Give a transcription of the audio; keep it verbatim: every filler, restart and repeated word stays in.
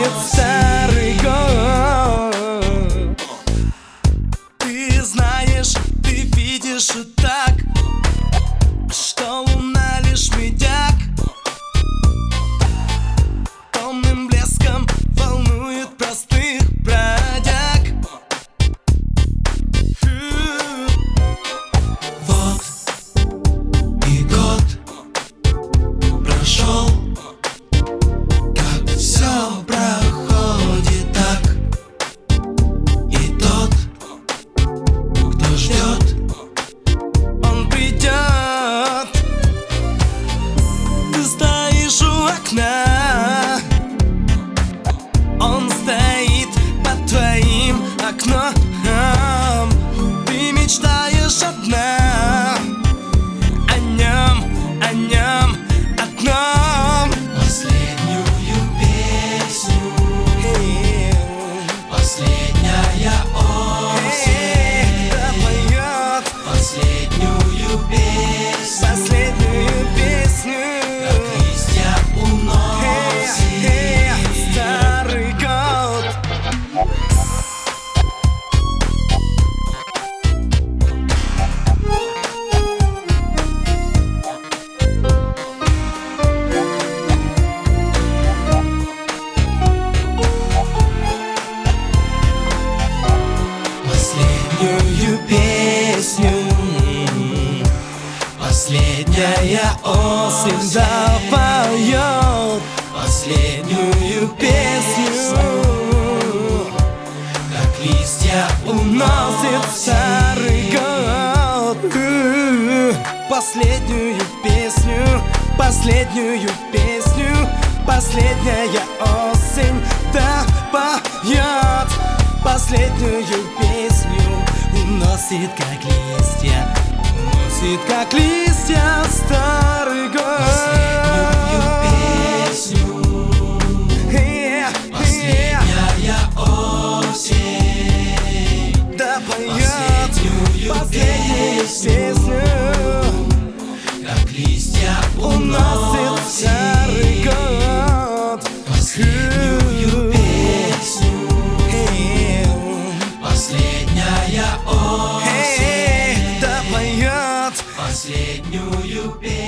уносит старый год. Ты знаешь, ты видишь и так, что луна лишь медяк. Томным блеском волнует простых бродяг. Вот и год прошел, как все проходит так. И тот, кто ждет, он придет. Ты стоишь у окна, он стоит под твоим окном. Ты мечтаешь одна о нем, о нем одном. Последнюю песню, последняя осень допоет последнюю песню, последнюю песню, как листья уносит старый год. последнюю песню, последняя осень Запоет последнюю песню, как листья уносит старый год. Последнюю песню, последнюю песню, последняя осень допоет. Последнюю песню уносит, как листья, уносит, как листья, старый год. Последнюю песню, последняя осень допоет последнюю последнюю песню, песню, как листья уносит старый уносит год. последнюю песню, последняя осень допоет последнюю песню.